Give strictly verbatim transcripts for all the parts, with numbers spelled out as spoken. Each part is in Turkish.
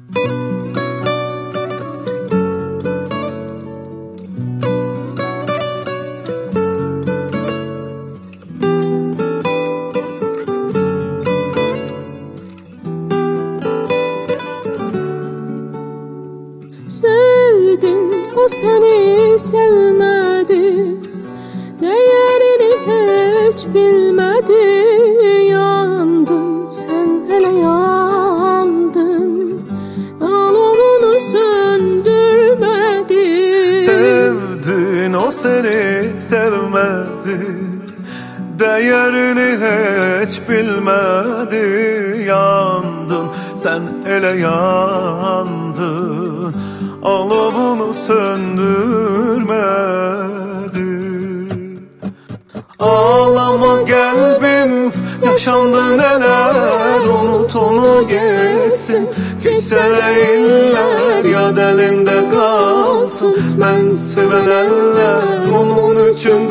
Sevdin, o seni sevmedi, değerini hiç bilmedi. Yandın, sen hele yandın, alovunu söndürmedi. Sevdin, o seni sevmedi, değerini hiç bilmedi. Yandın, sen hele yandın, alovunu söndürmedi. Ağlama kalbim, yaşandı neler, unut onu geçsin. Geçse de iller, yad elinde kalsın. Ben seven eller onun üçün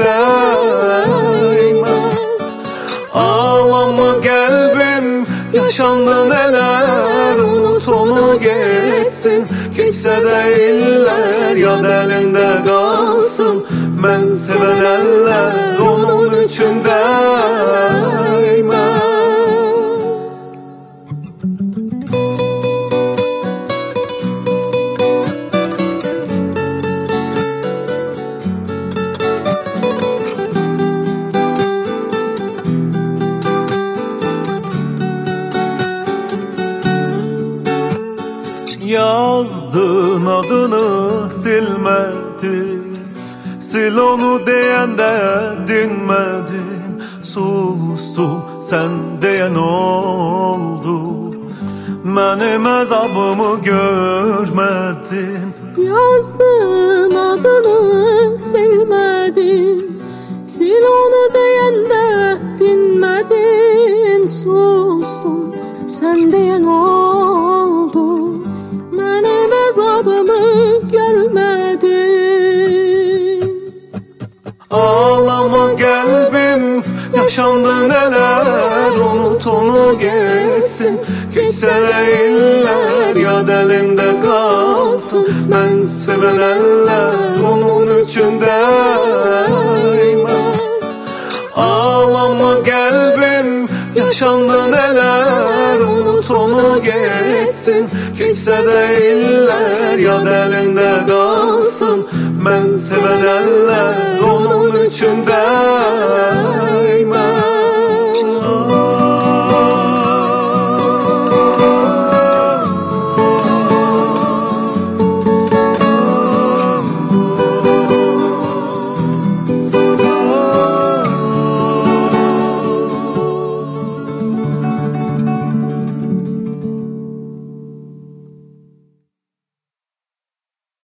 değmez. Ağlama kalbim, yaşandı neler, unut onu geçsin. Geçse de iller, yad elinde kalsın. Ben seven eller onun üçün değmez. Yazdın, adını silmedin, sil onu deyende dinmedin. Sustum, sen diyen oldu, benim azabımı görmedin. Yazdın, adını silmedin, sil onu deyende dinmedin. Sustum, sen diyen oldu, benim azabımı görmedin. Ağlama kalbim, yaşandı neler, unut onu geçsin. Geçse de iller, yad elinde kalsın. Ben seven eller onun üçün değmez. Ağlama kalbim, yaşandı neler, unut onu geçsin. Geçse de iller, yad elinde kalsın. Ben seven eller onun üçün değmez.